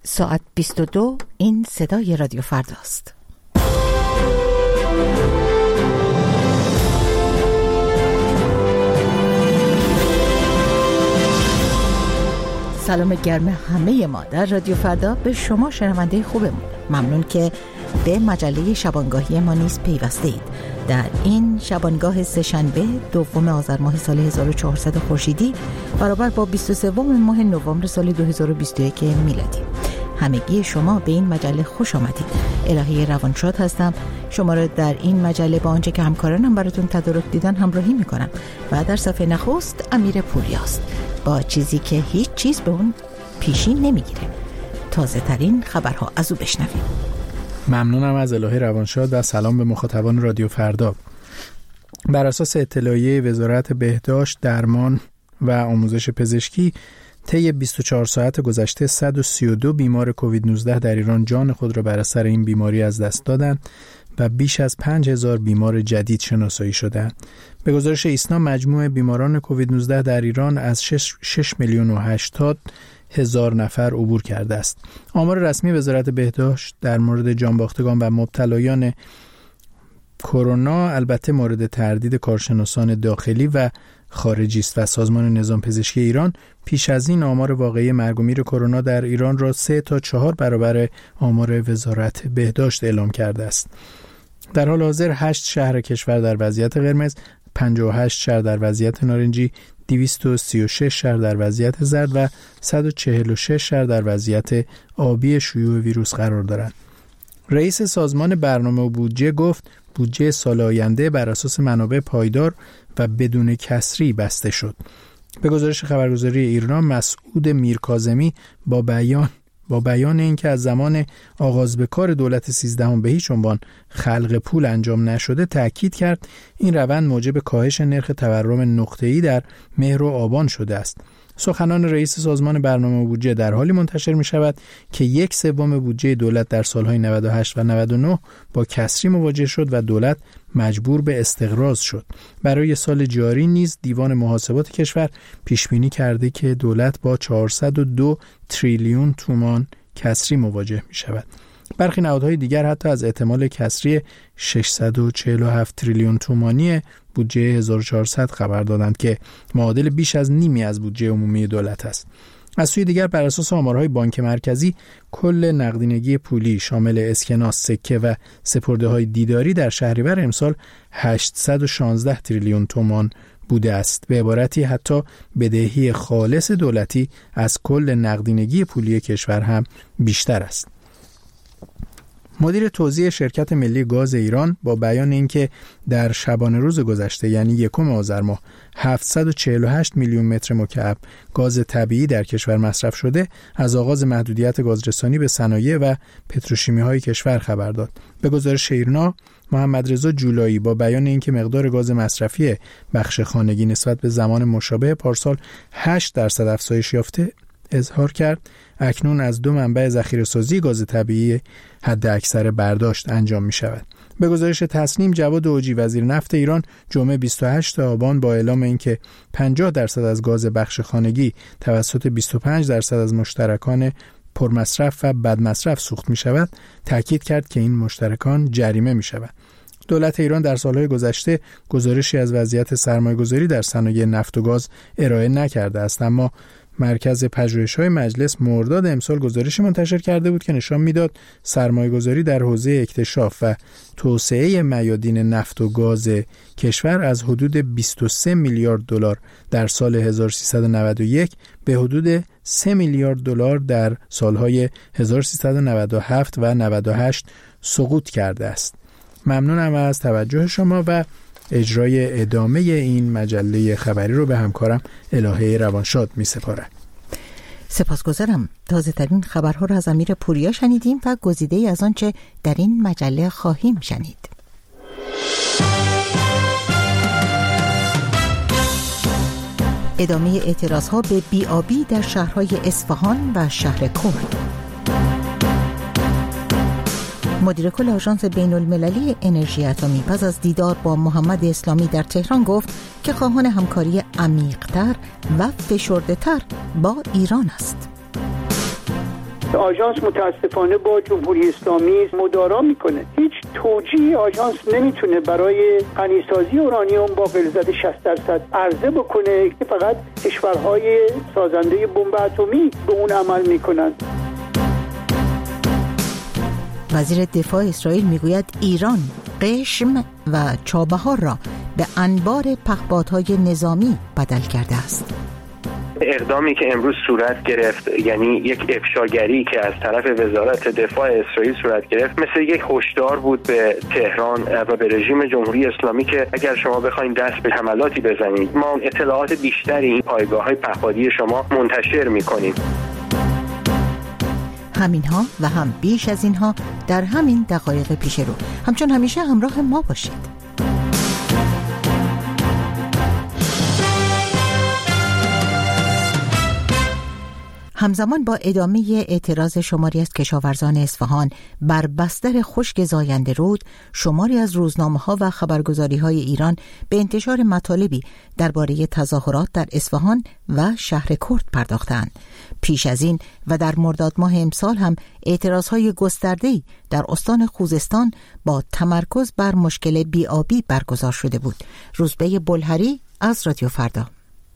ساعت 22 این صدای رادیو فرداست. سلام گرم همه ما در رادیو فردا به شما شنونده خوبمون. ممنون که به مجله شبانگاهی ما نیز پیوسته اید. در این شبانگاه سه‌شنبه دوم آذر ماه سال 1400 خورشیدی برابر با 23 ماه نوامبر سال 2021 میلادی. همگی شما به این مجله خوش آمدید. الهه روانشاد هستم. شما را در این مجله با آنچه که همکارانم براتون تدارک دیدن همراهی میکنم و در صفحه نخست امیر پوریاست با چیزی که هیچ چیز به اون پیشی نمیگیره. تازه ترین خبرها از او بشنویم. ممنونم از الهه روانشاد و سلام به مخاطبان رادیو فردا. بر اساس اطلاعیه وزارت بهداشت، درمان و آموزش پزشکی طی 24 ساعت گذشته 132 بیمار کووید 19 در ایران جان خود را بر اثر این بیماری از دست دادند و بیش از 5000 بیمار جدید شناسایی شدند. به گزارش ایسنا مجموع بیماران کووید 19 در ایران از 6 میلیون و 80 هزار نفر عبور کرده است. آمار رسمی وزارت بهداشت در مورد جانباختگان و مبتلایان کرونا البته مورد تردید کارشناسان داخلی و خارجی است و سازمان نظام پزشکی ایران پیش از این آمار واقعی مرگ و میر کرونا در ایران را 3 تا 4 برابر آمار وزارت بهداشت اعلام کرده است. در حال حاضر 8 شهر کشور در وضعیت قرمز، 58 شهر در وضعیت نارنجی، 236 شهر در وضعیت زرد و 146 شهر در وضعیت آبی شیوع ویروس قرار دارند. رئیس سازمان برنامه و بودجه گفت بودجه سال آینده بر اساس منابع پایدار و بدون کسری بسته شد. به گزارش خبرگزاری ایرنا مسعود میرکاظمی با بیان اینکه از زمان آغاز به کار دولت 13 به هیچ عنوان خلق پول انجام نشده تأکید کرد این روند موجب کاهش نرخ تورم نقطه‌ای در مهر و آبان شده است. سخنان رئیس سازمان برنامه و بودجه در حالی منتشر می شود که 1/3 بودجه دولت در سالهای 98 و 99 با کسری مواجه شد و دولت مجبور به استقراض شد. برای سال جاری نیز دیوان محاسبات کشور پیش بینی کرده که دولت با 402 تریلیون تومان کسری مواجه می شود. برخی نهادهای دیگر حتی از احتمال کسری 647 تریلیون تومانی بودجه 1400 خبر دادند که معادل بیش از نیمی از بودجه عمومی دولت است. از سوی دیگر بر اساس آمارهای بانک مرکزی کل نقدینگی پولی شامل اسکناس، سکه و سپرده‌های دیداری در شهریور امسال 816 تریلیون تومان بوده است. به عبارتی حتی بدهی خالص دولتی از کل نقدینگی پولی کشور هم بیشتر است. مدیر توزیع شرکت ملی گاز ایران با بیان اینکه در شبانه روز گذشته یعنی 1 آذر ماه 748 میلیون متر مکعب گاز طبیعی در کشور مصرف شده، از آغاز محدودیت گازرسانی به صنایع و پتروشیمی‌های کشور خبر داد. به گزارش ایرنا محمدرضا جولایی با بیان اینکه مقدار گاز مصرفی بخش خانگی نسبت به زمان مشابه پارسال 8% افزایش یافته اظهار کرد اکنون از 2 منبع ذخیره‌سازی گاز طبیعی حد اکثر برداشت انجام می شود. به گزارش تسنیم جواد اوجی وزیر نفت ایران جمعه 28 آبان با اعلام اینکه 50% از گاز بخش خانگی توسط 25% از مشترکان پرمصرف و بدمصرف سوخت می شود تاکید کرد که این مشترکان جریمه می شود. دولت ایران در سالهای گذشته گزارشی از وضعیت سرمایه‌گذاری در صنایع نفت و گاز ارائه نکرده است، اما مرکز پژوهش‌های مجلس مرداد امسال گزارشی منتشر کرده بود که نشان می‌داد سرمایه‌گذاری در حوزه اکتشاف و توسعه میادین نفت و گاز کشور از حدود 23 میلیارد دلار در سال 1391 به حدود 3 میلیارد دلار در سالهای 1397 و 98 سقوط کرده است. ممنونم از توجه شما و اجرای ادامه این مجله خبری رو به همکارم الهه روانشاد می سپارم. سپاسگزارم. تازه ترین خبرها رو از امیر پوریا شنیدیم و گزیده‌ای از آنچه در این مجله خواهیم شنید. ادامه اعتراضها به بی‌آبی در شهرهای اصفهان و شهر کرد. مدیر کل آژانس بین‌المللی انرژی اتمی پس از دیدار با محمد اسلامی در تهران گفت که خواهان همکاری عمیق‌تر و فشرده‌تر با ایران است. آژانس متاسفانه با جمهوری اسلامی مدارا میکنه. هیچ توجیهی آژانس نمیتونه برای غنیسازی اورانیوم با غلظت 60% عرضه بکنه که فقط کشورهای سازنده بمب اتمی به اون عمل میکنن. وزیر دفاع اسرائیل میگوید ایران قشم و چابهار را به انبار پهپادهای نظامی بدل کرده است. اقدامی که امروز صورت گرفت، یعنی یک افشاگری که از طرف وزارت دفاع اسرائیل صورت گرفت، مثل یک هشدار بود به تهران و به رژیم جمهوری اسلامی که اگر شما بخواید دست به حملاتی بزنید، ما اطلاعات بیشتری این پایگاه‌های پهپادی شما منتشر می‌کنیم. همینها و هم بیش از اینها در همین دقایق پیش رو. همچون همیشه همراه ما باشید. همزمان با ادامه اعتراض شماری از کشاورزان اصفهان بر بستر خشک زاینده رود، شماری از روزنامه‌ها و خبرگزاری‌های ایران به انتشار مطالبی درباره تظاهرات در اصفهان و شهر کرد پرداختند. پیش از این و در مرداد ماه امسال هم اعتراضهای گسترده‌ای در استان خوزستان با تمرکز بر مشکل بی‌آبی برگزار شده بود. روزبه بلهری از رادیو فردا.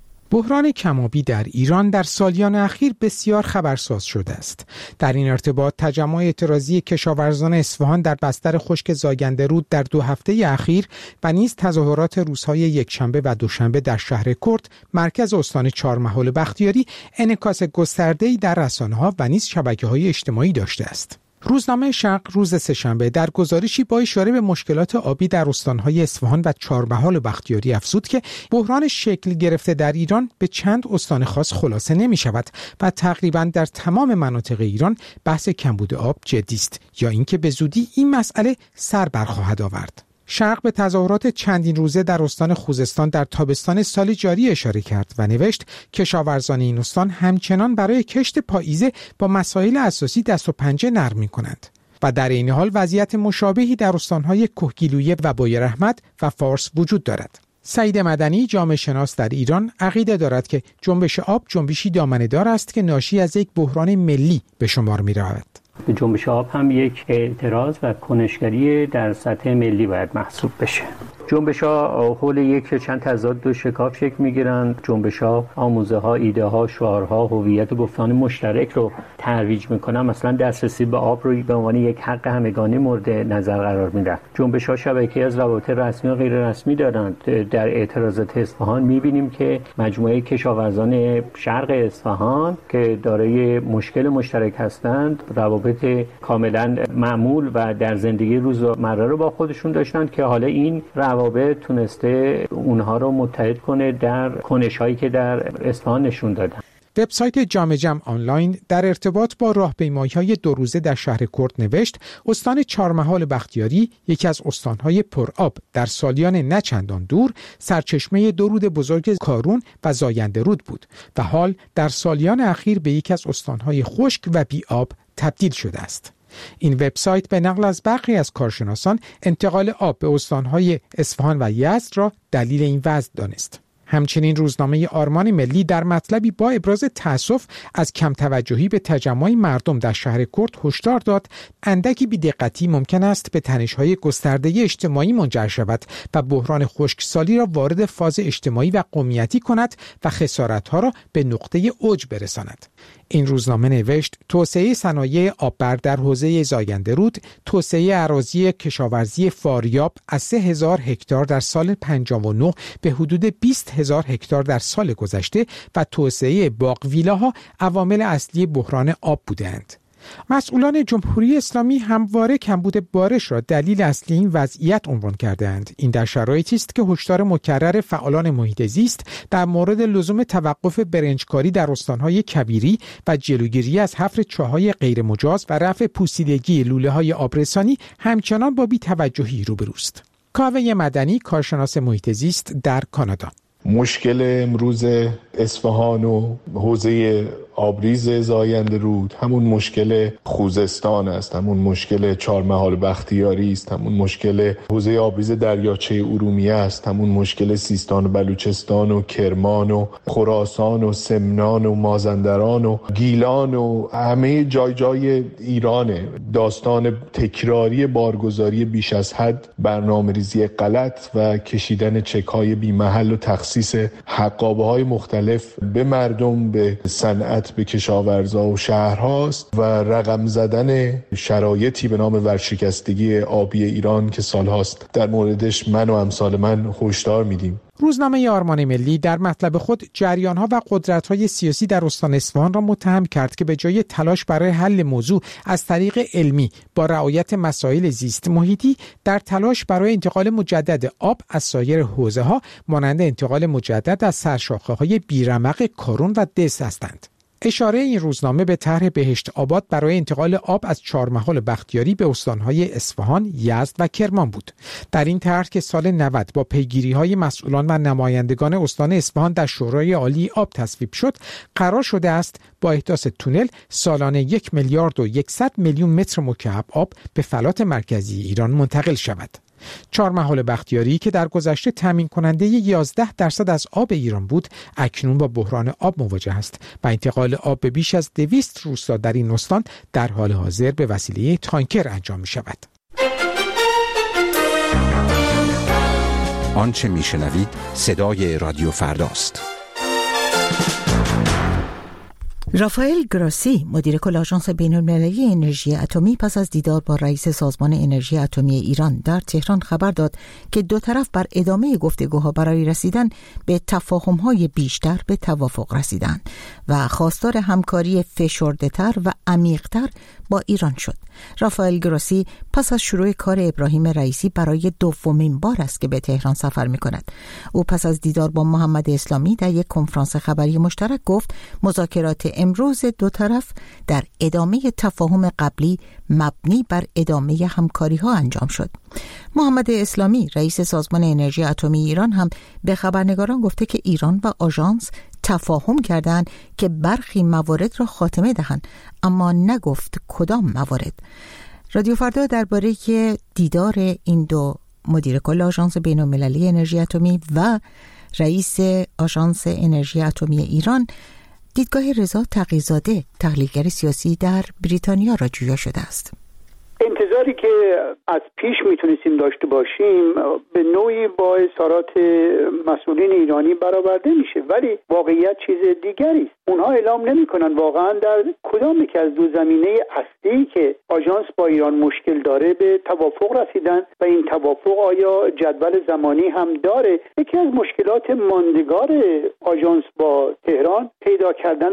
بحران کم‌آبی در ایران در سالیان اخیر بسیار خبرساز شده است. در این ارتباط تجمع اعتراضی کشاورزان اصفهان در بستر خشک زاینده رود در 2 هفته اخیر و نیز تظاهرات روزهای یکشنبه و دوشنبه در شهر کرد، مرکز استان چهارمحال بختیاری، انعکاس گسترده‌ای در رسانه‌ها و نیز شبکه‌های اجتماعی داشته است. روزنامه شرق روز سه‌شنبه در گزارشی با اشاره به مشکلات آبی در استان‌های اصفهان و چهارمحال بختیاری افزود که بحران شکل گرفته در ایران به چند استان خاص خلاصه نمی‌شود و تقریباً در تمام مناطق ایران بحث کمبود آب جدی است یا اینکه به زودی این مسئله سر برخواهد آورد. شرق به تظاهرات چندین روزه در استان خوزستان در تابستان سال جاری اشاره کرد و نوشت کشاورزان این استان همچنان برای کشت پاییزه با مسائل اساسی دست و پنجه نرم می‌کنند و در این حال وضعیت مشابهی در استان‌های کهگیلویه و بویراحمد و فارس وجود دارد. سعید مدنی، جامعه شناس در ایران، عقیده دارد که جنبش آب جنبشی دامنه‌دار است که ناشی از یک بحران ملی به شمار می‌رود. جنبش آب هم یک اعتراض و کنشگری در سطح ملی باید محسوب بشه. جنبش‌ها حول یک چند تضاد و شکاف شکل می‌گیرند. جنبش‌ها آموزه‌ها، ایده‌ها، شعارها، هویت و گفتمان مشترک رو ترویج می‌کنن. مثلا دسترسی به آب رو به عنوان یک حق همگانی مورد نظر قرار میدن. جنبش‌ها شبکه‌ای از روابط رسمی و غیر رسمی دارند. در اعتراضات اصفهان می‌بینیم که مجموعه کشاورزان شرق اصفهان که دارای مشکل مشترک هستند، روابط کاملا معمول و در زندگی روزمره رو با خودشون داشتن که حالا این روابط تونسته اونها رو متحد کنه در کنش‌هایی که در اصفهان نشون دادن. وبسایت جامعه جمع آنلاین در ارتباط با راهپیمایی‌های 2 روزه در شهر کرد نوشت استان چهارمحال بختیاری یکی از استان‌های پرآب در سالیان نه چندان دور سرچشمه 2 رود بزرگ کارون و زاینده رود بود و حال در سالیان اخیر به یکی از استان‌های خشک و بی‌آب تبدیل شده است. این وبسایت به نقل از برخی از کارشناسان انتقال آب به استان‌های اصفهان و یزد را دلیل این وضع دانست. همچنین روزنامه آرمان ملی در مطلبی با ابراز تأسف از کم توجهی به تجمع مردم در شهر کرد هشدار داد اندکی بی‌دقتی ممکن است به تنش‌های گسترده اجتماعی منجر شود و بحران خشکسالی را وارد فاز اجتماعی و قومیتی کند و خسارت‌ها را به نقطه اوج برساند. این روزنامه نوشت توسعه صنایع آببر در حوزه زاینده رود، توسعه اراضی کشاورزی فاریاب از 3000 هکتار در سال 59 به حدود 20000 هکتار در سال گذشته و توسعه باغ ویلاها عوامل اصلی بحران آب بودند. مسئولان جمهوری اسلامی همواره کمبود بارش را دلیل اصلی این وضعیت عنوان کرده‌اند. این در شرایطی است که هشدار مکرر فعالان محیط زیست در مورد لزوم توقف برنجکاری در استان‌های کبیری و جلوگیری از حفر چاه‌های غیرمجاز و رفع پوسیدگی لوله‌های آبرسانی همچنان با بی‌توجهی روبروست. کاوه مدنی، کارشناس محیط زیست در کانادا: مشکل امروز اصفهان و حوزه آبریز زاینده رود همون مشکل خوزستان است، همون مشکل چهارمحال بختیاری است، همون مشکل حوزه آبریز دریاچه ارومیه است، همون مشکل سیستان و بلوچستان و کرمان و خراسان و سمنان و مازندران و گیلان و همه جای ایرانه. داستان تکراری بارگذاری بیش از حد، برنامه‌ریزی غلط و کشیدن چک‌های بی‌محل و تخصیص حقابه‌های مختلف به مردم، به صنعت، به کشاورزا و شهرهاست و رقم زدن شرایطی به نام ورشکستگی آبی ایران که سالهاست در موردش من و امثال من هشدار میدیم. روزنامه آرمان ملی در مطلب خود جریان‌ها و قدرت‌های سیاسی در استان اصفهان را متهم کرد که به جای تلاش برای حل موضوع از طریق علمی با رعایت مسائل زیست محیطی، در تلاش برای انتقال مجدد آب از سایر حوزه‌ها مانند انتقال مجدد از سرشاخه‌های بیرمق کارون و دس هستند. اشاره این روزنامه به طرح بهشت آباد برای انتقال آب از چهارمحال بختیاری به استانهای اصفهان، یزد و کرمان بود. در این طرح که سال 90 با پیگیری‌های مسئولان و نمایندگان استان اصفهان در شورای عالی آب تصویب شد، قرار شده است با احداث تونل سالانه 1 میلیارد و 100 میلیون متر مکعب آب به فلات مرکزی ایران منتقل شود. چهارمحال بختیاری که در گذشته تامین کننده 11% از آب ایران بود، اکنون با بحران آب مواجه است و انتقال آب به بیش از 200 روستا در این استان در حال حاضر به وسیله تانکر انجام می شود. آنچه می شنوید صدای رادیو فرداست. رافائل گراسی، مدیر کل آژانس بین‌المللی انرژی اتمی، پس از دیدار با رئیس سازمان انرژی اتمی ایران در تهران خبر داد که دو طرف بر ادامه گفتگوها برای رسیدن به تفاهم‌های بیشتر به توافق رسیدند و خواستار همکاری فشرده‌تر و عمیق‌تر با ایران شد. رافائل گراسی پس از شروع کار ابراهیم رئیسی برای دومین بار است که به تهران سفر می‌کند. او پس از دیدار با محمد اسلامی در یک کنفرانس خبری مشترک گفت مذاکرات امروز دو طرف در ادامه تفاهم قبلی مبنی بر ادامه همکاری‌ها انجام شد. محمد اسلامی، رئیس سازمان انرژی اتمی ایران، هم به خبرنگاران گفته که ایران و آژانس تفاهم کردند که برخی موارد را خاتمه دهند، اما نگفت کدام موارد. رادیو فردا درباره دیدار این دو مدیر کل آژانس بین‌المللی انرژی اتمی و رئیس آژانس انرژی اتمی ایران دیدگاه رضا تقی‌زاده، تحلیلگر سیاسی در بریتانیا، را جویا شده است. انتظاری که از پیش میتونستیم داشته باشیم به نوعی با اظهارات مسئولین ایرانی برآورده میشه، ولی واقعیت چیز دیگری است. اونها اعلام نمیکنن واقعا در کدام یک از دو زمینه اصلی که آژانس با ایران مشکل داره به توافق رسیدن و این توافق آیا جدول زمانی هم داره. یکی از مشکلات ماندگار آژانس با تهران پیدا کردن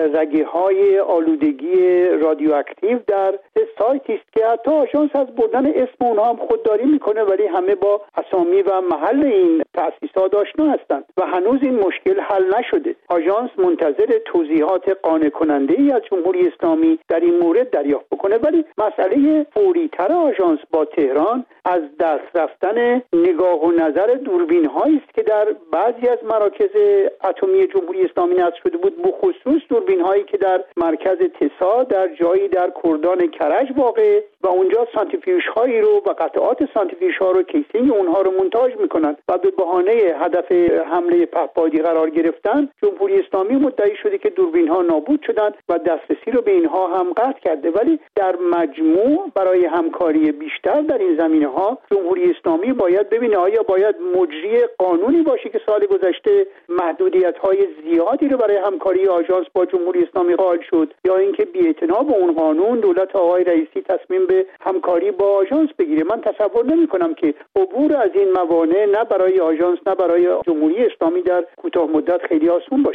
رگه‌های آلودگی رادیواکتیو در سایتی است که حتی آژانس از بردن اسم اونها هم خودداری میکنه، ولی همه با اسامی و محل این تأسیسات آشنا هستند و هنوز این مشکل حل نشده. آژانس منتظر توضیحات قانع کننده ای از جمهوری اسلامی در این مورد دریافت بکنه، ولی مسئله فوری‌تر آژانس با تهران از دست رفتن نگاه و نظر دوربین هایی است که در بعضی از مراکز اتمی جمهوری اسلامی نصب شده بود، بخصوص دوربین هایی که در مرکز تسا در جایی در کردان کرج واقع و اونجا سانتریفیوژ هایی رو و قطعات سانتریفیوژ ها رو، کیسینگ اونها رو مونتاژ میکنن و به بهانه هدف حمله پهپادی قرار گرفتن جمهوری اسلامی مدعی شده که دوربین ها نابود شدن و دسترسی رو به اینها هم قطع کرده. ولی در مجموع برای همکاری بیشتر در این زمینه ها جمهوری اسلامی باید ببینه آیا باید مجری قانونی باشه که سال گذشته محدودیت های زیادی رو برای همکاری آژانس با جمهوری اسلامی قائل شد، یا اینکه بی‌اعتنا به اون قانون دولت آقای رئیسی تصمیم به همکاری با آژانس بگیره. من تصور نمی‌کنم که عبور از این موانع نه برای آژانس نه برای جمهوری اسلامی در کوتاه مدت خیلی آسون باشه.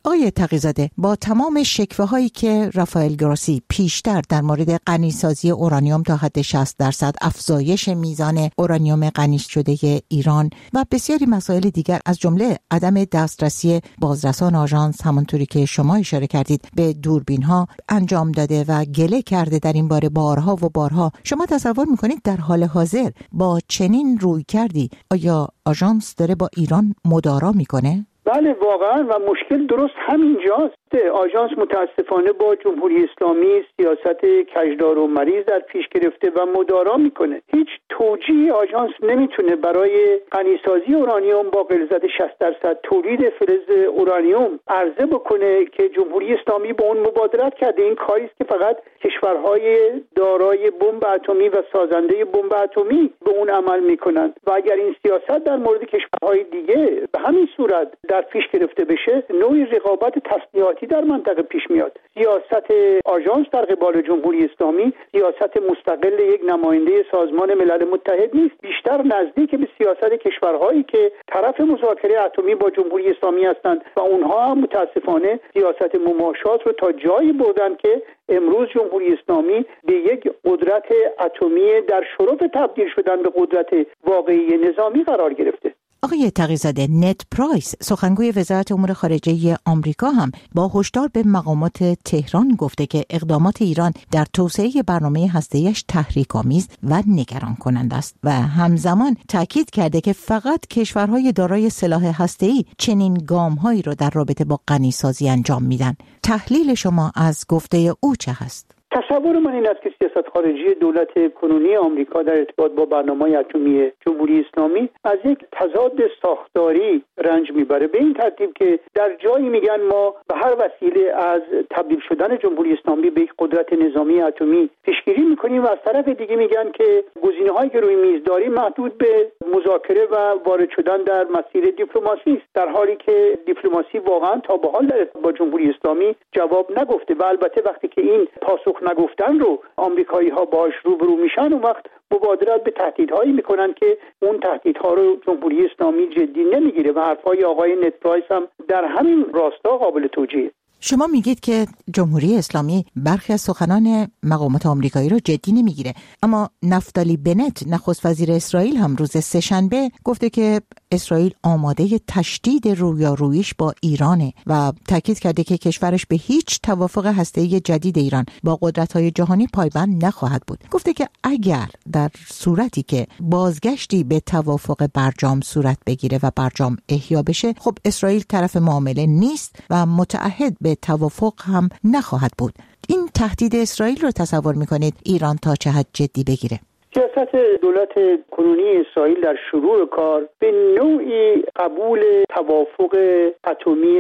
آقای تقی‌زاده، با تمام شکوه‌هایی که رافائل گروسی پیشتر در مورد غنیسازی اورانیوم تا حد 60% افزایش میزان اورانیوم غنی شده ایران و بسیاری مسائل دیگر از جمله عدم دسترسی بازرسان آژانس همونطوری که شما اشاره کردید به دوربین‌ها انجام داده و گله کرده در این باره بارها و بارها، شما تصور می‌کنید در حال حاضر با چنین روی کردی آیا آژانس داره با ایران مدارا میکنه؟ بله واقعا، و مشکل درست همینجاست. آژانس متاسفانه با جمهوری اسلامی سیاست کجدار و مریض در پیش گرفته و مدارا میکنه. هیچ توجیهی آژانس نمیتونه برای غنیسازی اورانیوم با غلظت 60% تولید فلز اورانیوم عرضه بکنه که جمهوری اسلامی با اون مبادرت کرده. این کاری است که فقط کشورهای دارای بمب اتمی و سازنده بمب اتمی به اون عمل میکنن و اگر این سیاست در مورد کشورهای دیگه به همین صورت در پیش گرفته بشه، نوعی رقابت تسلیحاتی در منطقه پیش میاد. سیاست آژانس در قبال جمهوری اسلامی سیاست مستقل یک نماینده سازمان ملل متحد نیست، بیشتر نزدیک به سیاست کشورهایی که طرف مذاکره اتمی با جمهوری اسلامی هستند و اونها هم متاسفانه سیاست مماشات رو تا جایی بردن که امروز جمهوری اسلامی به یک قدرت اتمی در شرف تبدیل شدن به قدرت واقعی نظامی قرار گرفته. آقای تقی‌زاده، نت پرایس سخنگوی وزارت امور خارجه آمریکا هم با هشدار به مقامات تهران گفته که اقدامات ایران در توسعه برنامه هسته‌ایش تحریک‌آمیز و نگران کننده است و همزمان تاکید کرده که فقط کشورهای دارای سلاح هسته‌ای چنین گام‌هایی را در رابطه با غنیسازی انجام میدن. تحلیل شما از گفته او چه هست؟ تصور من این است که سیاست خارجی دولت کنونی آمریکا در ارتباط با برنامه اتمی جمهوری اسلامی از یک تضاد ساختاری رنج میبره، به این ترتیب که در جایی میگن ما به هر وسیله از تبدیل شدن جمهوری اسلامی به یک قدرت نظامی اتمی پیشگیری میکنیم و از طرف دیگه میگن که گزینه‌هایی که روی میز داریم محدود به مذاکره و وارد شدن در مسیر دیپلماسی است، در حالی که دیپلماسی واقعا تا به حال با جمهوری اسلامی جواب نگفته و البته وقتی که این پاسخ نگفتن رو آمریکایی‌ها باهاش روبرو میشن، اون وقت مبادرت به تهدیدهایی میکنن که اون تهدیدها رو جمهوری اسلامی جدی نمیگیره و حرفای آقای نت پرایس هم در همین راستا قابل توجیه. شما میگید که جمهوری اسلامی برخی از سخنان مقامات آمریکایی رو جدی نمیگیره، اما نفتالی بنت نخست وزیر اسرائیل هم روز سه‌شنبه گفته که اسرائیل آماده تشدید رویاروییش با ایرانه و تاکید کرده که کشورش به هیچ توافق هسته‌ای جدید ایران با قدرت‌های جهانی پایبند نخواهد بود. گفته که اگر در صورتی که بازگشتی به توافق برجام صورت بگیره و برجام احیا بشه، خب اسرائیل طرف معامله نیست و متعهد به توافق هم نخواهد بود. این تهدید اسرائیل رو تصور میکنید ایران تا چه حد جدی بگیره؟ سیاست دولت کنونی اسرائیل در شروع کار به نوعی قبول توافق اتمی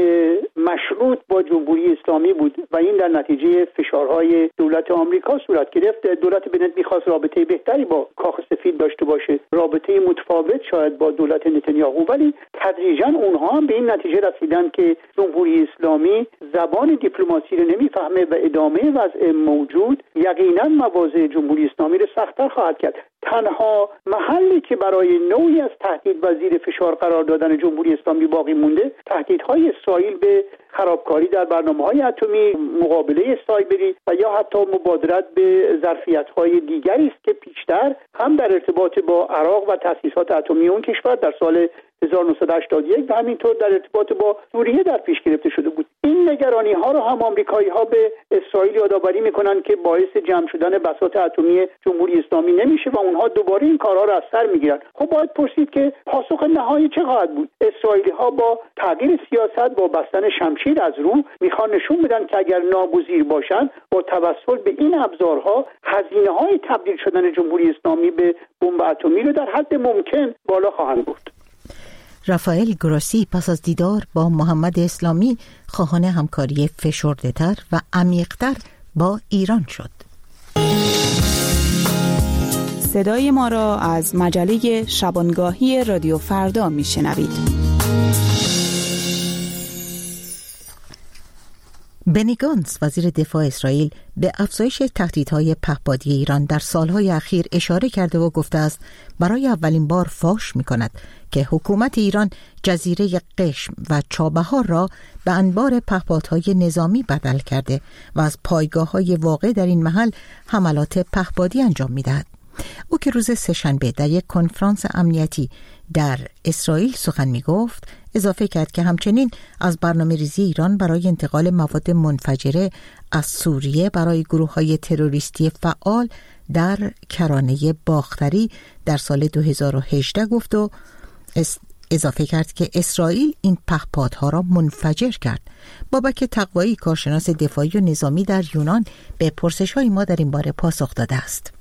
مشروط با جمهوری اسلامی بود و این در نتیجه فشارهای دولت آمریکا صورت گرفت. دولت بنت می‌خواست رابطه بهتری با کاخ سفید داشته باشه، رابطه متفاوت شاید با دولت نتانیاهو، ولی تدریجاً اونها هم به این نتیجه رسیدن که جمهوری اسلامی زبان دیپلماسی رو نمیفهمه و ادامه وضع موجود یقینا مواضع جمهوری اسلامی رو سخت‌تر خواهد کرد. تنها محلی که برای نوعی از تهدید و زیر فشار قرار دادن جمهوری اسلامی باقی مونده، تهدیدهای اسرائیل به خرابکاری در برنامه‌های اتمی، مقابله سایبری و یا حتی مبادرت به ظرفیت‌های دیگری است که پیشتر هم در ارتباط با عراق و تأسیسات اتمی اون کشور در سال 1981 و همینطور در ارتباط با سوریه در پیش گرفته شده بود. این نگرانی‌ها رو هم آمریکایی‌ها به اسرائیل یادآوری می‌کنن که باعث جمع شدن بساط اتمی جمهوری اسلامی نمیشه و اونها دوباره این کارها رو از سر می‌گیرن. خب باید پرسید که پاسخ نهایی چه خواهد بود؟ اسرائیلی‌ها با تغییر سیاست، با بستن شمشیر از رو میخوان نشون بدن که اگر ناگزیر باشن با توسل به این ابزارها هزینه‌های تبدیل شدن جمهوری اسلامی به بمب اتمی رو در حد ممکن بالا خواهند برد. رافائل گروسی پس از دیدار با محمد اسلامی خواهان همکاری فشرده‌تر و عمیق‌تر با ایران شد. صدای ما را از مجله شبانگاهی رادیو فردا میشنوید. بنی گانتز وزیر دفاع اسرائیل به افزایش تهدیدهای پهپادی ایران در سالهای اخیر اشاره کرده و گفته است برای اولین بار فاش می‌کند که حکومت ایران جزیره قشم و چابهار را به انبار پهپادهای نظامی بدل کرده و از پایگاه‌های واقع در این محل حملات پهپادی انجام می‌دهد. او که روز سه‌شنبه در یک کنفرانس امنیتی در اسرائیل سخن می‌گفت، اضافه کرد که همچنین از برنامه‌ریزی ایران برای انتقال مواد منفجره از سوریه برای گروه‌های تروریستی فعال در کرانه باختری در سال 2018 گفت و اضافه کرد که اسرائیل این پهپادها را منفجر کرد. بابک تقوایی، کارشناس دفاعی و نظامی در یونان، به پرسش‌های ما در این باره پاسخ داده است.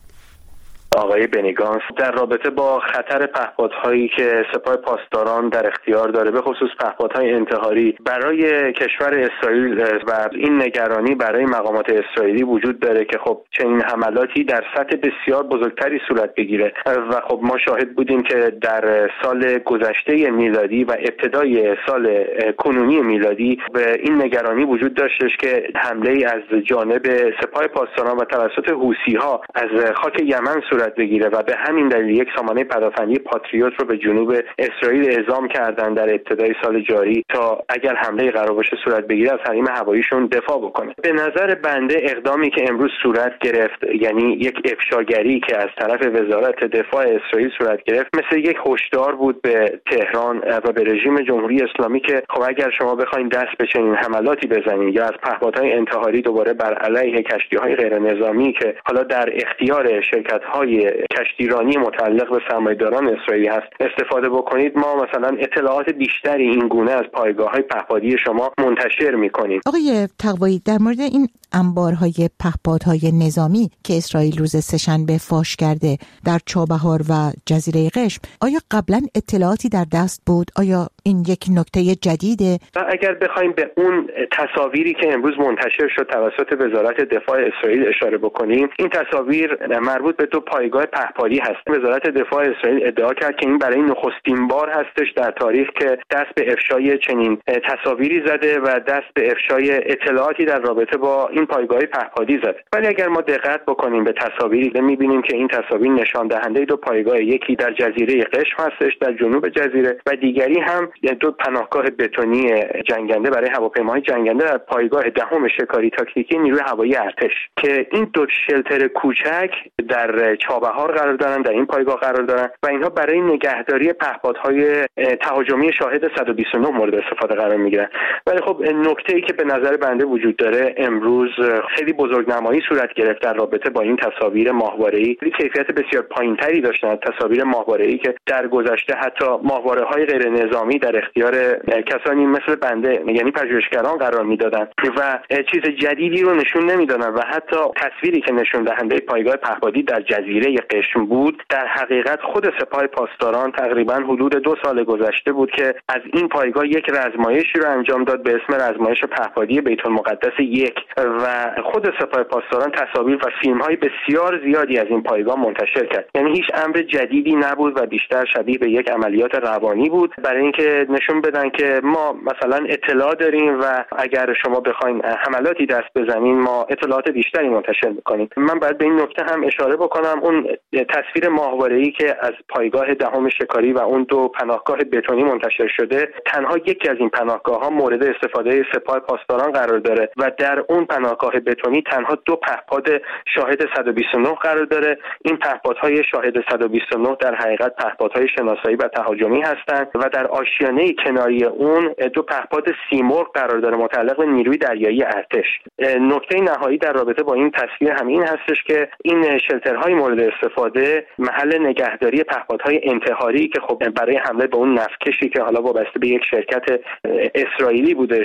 آقای بنی گانتز در رابطه با خطر پهپادهایی که سپاه پاسداران در اختیار داره، به خصوص پهپادهای انتحاری برای کشور اسرائیل و این نگرانی برای مقامات اسرائیلی وجود داره که خب چنین حملاتی در سطح بسیار بزرگتری صورت بگیره و خب ما شاهد بودیم که در سال گذشته میلادی و ابتدای سال کنونی میلادی به این نگرانی وجود داشتش که حمله از جانب سپاه پاسداران و توسط حوثی‌ها از خاک یمن صورت بگیره و به همین دلیل یک سامانه پدافندی پاتریوت رو به جنوب اسرائیل اعزام کردن در ابتدای سال جاری تا اگر حمله قرار باشه صورت بگیره از حریم هواییشون دفاع بکنه. به نظر بنده اقدامی که امروز صورت گرفت، یعنی یک افشاگری که از طرف وزارت دفاع اسرائیل صورت گرفت، مثل یک هشدار بود به تهران و به رژیم جمهوری اسلامی که خب اگر شما بخواید دست به چنین حملاتی بزنید یا از پهپادهای انتحاری دوباره بر علیه کشتی‌های غیر نظامی که حالا در اختیار شرکت‌های کشتیرانی متعلق به سرمایه‌داران اسرائیلی هست استفاده بکنید، ما مثلا اطلاعات بیشتری این گونه از پایگاه‌های پهپادی شما منتشر می‌کنیم. آقای تقوایی، در مورد این انبارهای پهپادهای نظامی که اسرائیل روز سه‌شنبه فاش کرده در چابهار و جزیره قشم، آیا قبلا اطلاعاتی در دست بود؟ آیا این یک نکته جدیده؟ اگر بخوایم به اون تصاویری که امروز منتشر شد توسط وزارت دفاع اسرائیل اشاره بکنیم، این تصاویر مربوط به دو پایگاه پهپادی هست. وزارت دفاع اسرائیل ادعا کرد که این برای نخستین بار هستش در تاریخ که دست به افشای چنین تصاویری زده و دست به افشای اطلاعاتی در رابطه با این پایگاه پهپادی زده. ولی اگر ما دقت بکنیم به تصاویری می‌بینیم که این تصاویر نشان دهنده دو پایگاه، یکی در جزیره قشم هستش در جنوب جزیره و دیگری هم دو پناهگاه بتونی جنگنده برای هواپیماهای جنگنده در پایگاه دهم شکاری تاکتیکی نیروی هوایی ارتش که این دو شلتر کوچک در چابهار قرار دارن، در این پایگاه قرار دارن و اینها برای نگهداری پهپادهای تهاجمی شاهد 129 مورد استفاده قرار میگیرن. ولی خب نکته‌ای که به نظر بنده وجود داره، امروز خیلی بزرگنمایی صورت گرفت در رابطه با این تصاویر ماهواره‌ای. کیفیت بسیار پایینتری داشتن از تصاویر ماهواره‌ای که در گذشته حتی ماهواره‌های غیر نظامی در اختیار کسانی مثل بنده، یعنی پژوهشگران قرار میدادن و چیز جدیدی رو نشون نمیدادن و حتی تصویری که نشون دهنده پایگاه پهپادی در جزیره قشم بود، در حقیقت خود سپاه پاسداران تقریبا حدود 2 سال گذشته بود که از این پایگاه یک رزمایشی رو انجام داد به اسم رزمایش پهپادی بیت المقدس 1 و خود سپاه پاسداران تصاویر و فیلم‌های بسیار زیادی از این پایگاه منتشر کرد. یعنی هیچ امر جدیدی نبود و بیشتر شبیه به یک عملیات روانی بود برای اینکه نشون بدن که ما مثلا اطلاع داریم و اگر شما بخواید حملاتی دست بزنین ما اطلاعات بیشتری منتشر می‌کنیم. من باید به این نکته هم اشاره بکنم، اون تصویر ماهواره‌ای که از پایگاه دهم شکاری و اون دو پناهگاه بتونی منتشر شده، تنها یکی از این پناهگاه‌ها مورد استفاده سپاه پاسداران قرار داره و در اون پناهگاه بتونی تنها 2 پهپاد شاهد 129 قرار داره. این پهپادهای شاهد 129 در حقیقت پهپادهای شناسایی و تهاجمی هستند و در آشیانه کناری اون 2 پهپاد سیمرغ قرار داره متعلق به نیروی دریایی ارتش. نکته نهایی در رابطه با این تصویر همین هستش که این شلترهای مورد استفاده محل نگهداری پهپادهای انتحاری که خب برای حمله به اون نفتکشی که حالا وابسته به یک شرکت اسرائیلی بودش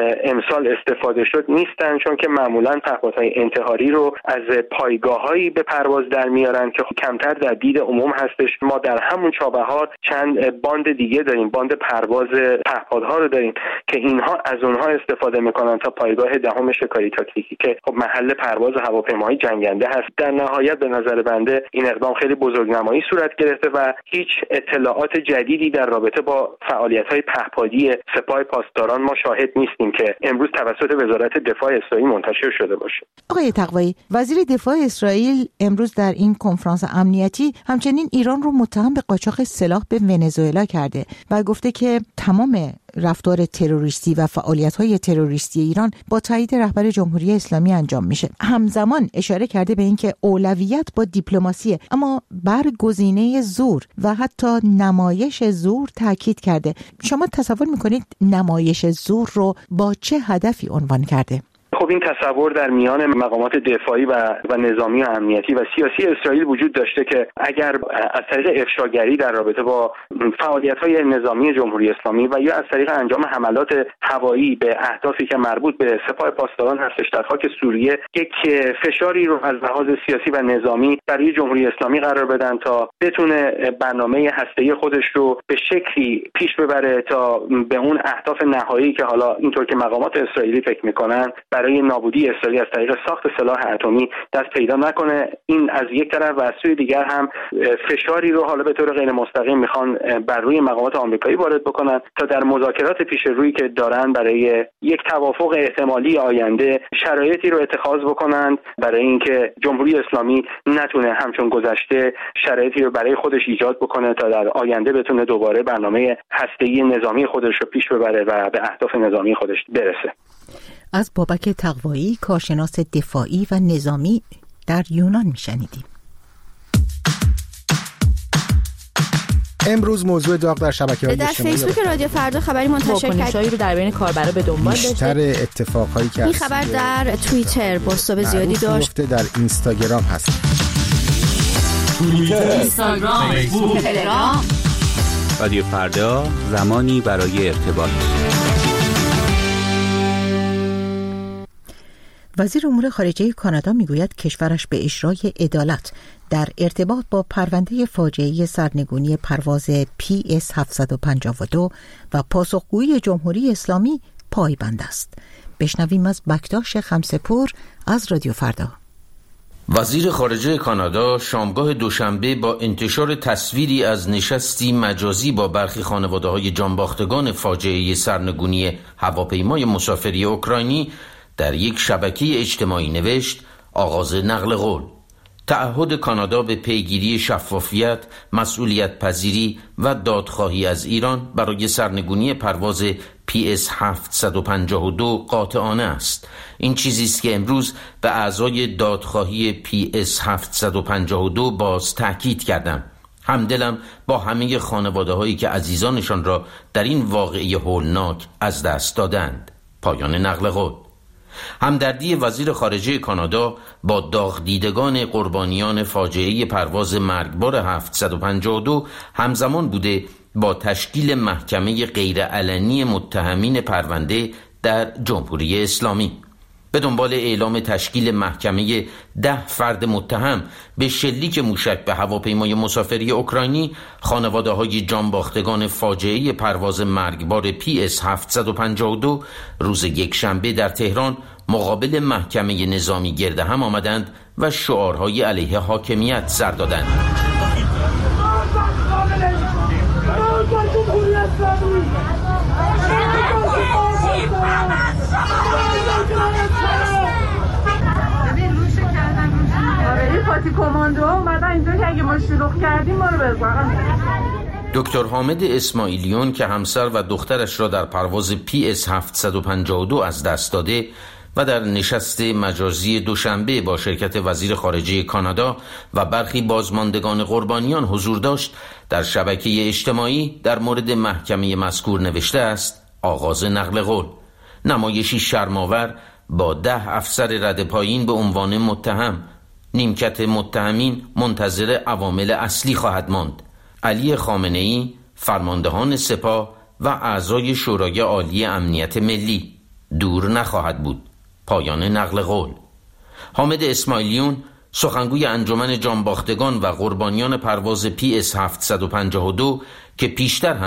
امسال استفاده شد نیستن، چون که معمولا پهپادهای انتحاری رو از پایگاه‌هایی به پرواز در میارن که کمتر در دید عموم هستش. ما در همون چابهار چند باند دیگه داریم، باند پرواز پهپادها رو داریم که اینها از اونها استفاده میکنن تا پایگاه دهم شکاری تاکتیکی که خب محل پرواز هواپیماهای جنگنده هست. در نهایت به نظر بنده این اقدام خیلی بزرگنمایی صورت گرفته و هیچ اطلاعات جدیدی در رابطه با فعالیت‌های پهپادی سپاه پاسداران ما شاهد نیستیم که امروز توسط وزارت دفاع اسرائیل منتشر شده باشه. آقای تقوایی، وزیر دفاع اسرائیل امروز در این کنفرانس امنیتی همچنین ایران رو متهم به قاچاق سلاح به ونزوئلا کرده و گفته که تمام رفتار تروریستی و فعالیت‌های تروریستی ایران با تایید رهبر جمهوری اسلامی انجام میشه. همزمان اشاره کرده به اینکه اولویت با دیپلماسیه، اما بر گزینه زور و حتی نمایش زور تاکید کرده. شما تصور میکنید نمایش زور رو با چه هدفی عنوان کرده؟ خب این تصور در میان مقامات دفاعی و نظامی و امنیتی و سیاسی اسرائیل وجود داشته که اگر از طریق افشاگری در رابطه با فعالیت‌های نظامی جمهوری اسلامی و یا از طریق انجام حملات هوایی به اهدافی که مربوط به سپاه پاسداران هستش در خاک سوریه یک فشاری رو از لحاظ سیاسی و نظامی برای جمهوری اسلامی قرار بدن تا بتونه برنامه هسته‌ای خودش رو به شکلی پیش ببره تا به اون اهداف نهایی که حالا اینطور که مقامات اسرائیلی فکر می‌کنن برای نابودی اسرائیل از طریق ساخت سلاح اتمی دست پیدا نکنه. این از یک طرف و از سوی دیگر هم فشاری رو حالا به طور غیر مستقیم میخوان بر روی مقامات آمریکایی وارد بکنن تا در مذاکرات پیش روی که دارن برای یک توافق احتمالی آینده شرایطی رو اتخاذ بکنن برای اینکه جمهوری اسلامی نتونه همچون گذشته شرایطی رو برای خودش ایجاد بکنه تا در آینده بتونه دوباره برنامه هسته‌ای نظامی خودش رو پیش ببره و به اهداف نظامی خودش برسه. از بابک تقوایی، کارشناس دفاعی و نظامی در یونان میشنیدیم. امروز موضوع داغ در شبکه‌های اجتماعی در فیسبوک رادیو فردا خبری منتشر کرد رو در بین کاربرا به دنبال داشته. بیشتر اتفاقایی که این خبر در توییتر بازتاب زیادی داشت. در اینستاگرام هست. توییتر، اینستاگرام، فیسبوک، تلگرام. رادیو فردا، زمانی برای ارتباط. وزیر امور خارجه کانادا میگوید کشورش به اجرای عدالت در ارتباط با پرونده فاجعه سرنگونی پرواز PS 752 و پاسخگویی جمهوری اسلامی پایبند است. بشنویم از بکتاش خمسپور از رادیو فردا. وزیر خارجه کانادا شامگاه دوشنبه با انتشار تصویری از نشستی مجازی با برخی خانواده‌های جانباختگان فاجعه سرنگونی هواپیمای مسافری اوکراینی در یک شبکه اجتماعی نوشت: آغاز نقل قول. تعهد کانادا به پیگیری شفافیت، مسئولیت پذیری و دادخواهی از ایران برای سرنگونی پرواز PS 752 قاطعانه است. این چیزی است که امروز به اعضای دادخواهی PS 752 باز تأکید کردم. همدلم با همه خانواده‌هایی که عزیزانشان را در این واقعه هولناک از دست دادند. پایان نقل قول. همدردی وزیر خارجه کانادا با داغدیدگان قربانیان فاجعه پرواز مرگبار 752 همزمان بوده با تشکیل محکمه غیرعلنی متهمین پرونده در جمهوری اسلامی. به دنبال اعلام تشکیل محکمه 10 فرد متهم به شلیک موشک به هواپیمای مسافری اوکراینی، خانواده‌های جانباختگان فاجعه پرواز مرگبار PS 752 روز یکشنبه در تهران مقابل محکمه نظامی گرد هم آمدند و شعارهای علیه حاکمیت سر دادند. کماندو اومدن اینجا که اگه ما شلوغ کردیم ما رو بزنن. دکتر حامد اسماعیلیون که همسر و دخترش را در پرواز PS 752 از دست داده و در نشست مجازی دوشنبه با شرکت وزیر خارجه کانادا و برخی بازماندگان قربانیان حضور داشت، در شبکه اجتماعی در مورد محکمه مذکور نوشته است: آغاز نقل قول. نمایشی شرم‌آور با 10 افسر رده پایین به عنوان متهم. نیمکت متهمین منتظر عوامل اصلی خواهد ماند: علی خامنه‌ای، فرماندهان سپاه و اعضای شورای عالی امنیت ملی. دور نخواهد بود. پایان نقل قول. حامد اسماعیلیون، سخنگوی انجمن جانباختگان و قربانیان پرواز PS 752 که پیشتر هم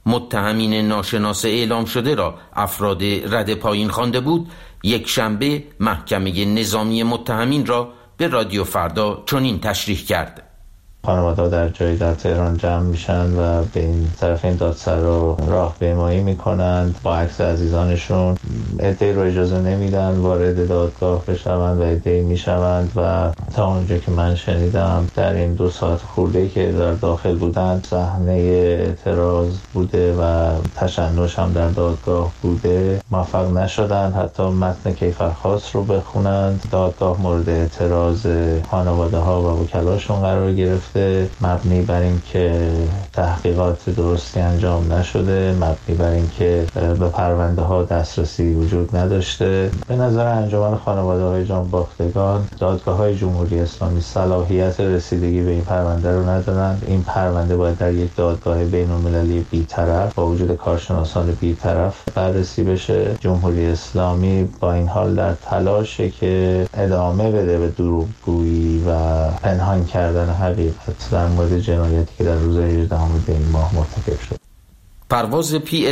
متهمین ناشناس اعلام شده را افراد رده پایین خوانده بود، یک شنبه محکمه نظامی متهمین را به رادیو فردا چنین تشریح کرد: خانواده‌ها در جایی در تهران جمع میشن و به این طرف این دادسر رو راهپیمایی میکنند با عکس عزیزانشون. عده‌ای رو اجازه نمیدن وارد دادگاه بشوند و عده‌ای میشوند و تا اونجا که من شنیدم در این 2 ساعت خورده‌ای که در داخل بودند صحنه اعتراض بوده و تشنج هم در دادگاه بوده. موفق نشدند حتی متن کیفرخواست رو بخونند. دادگاه مورد اعتراض خانواده‌ها و وکلاشون قرار گرفت، مبنی بر این که تحقیقات درستی انجام نشده، مبنی بر این که به پرونده ها دسترسی وجود نداشته. به نظر انجمن خانواده های جانباختگان دادگاه های جمهوری اسلامی صلاحیت رسیدگی به این پرونده رو ندارند. این پرونده باید در یک دادگاه بین المللی بی‌طرف با وجود کارشناسان بی‌طرف بررسی بشه. جمهوری اسلامی با این حال در تلاشه که ادامه بده به دروغگویی و پنهان کردن حقیقت در مورد جنایتی که در روز 18 این ماه مرتکب شد. پرواز